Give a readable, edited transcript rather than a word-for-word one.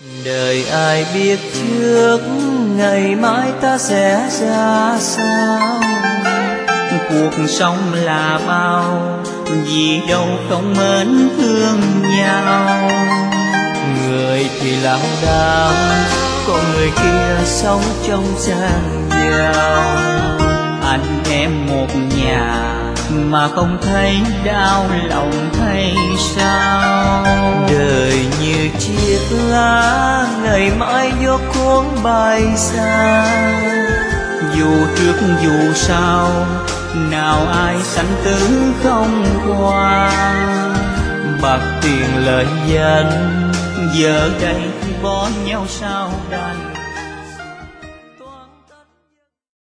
Đời ai biết trước ngày mai ta sẽ ra sao, cuộc sống là bao vì đâu không mến thương nhau. Người thì lao đao, còn người kia sống trong gian dao. Anh em một nhà mà không thấy đau lòng hay sao? Đời như chiếc lá ngày mai gió cuốn bay xa, dù trước dù sau nào ai sanh tử không qua. Bạc tiền lợi danh giờ đây bỏ nhau sao đành.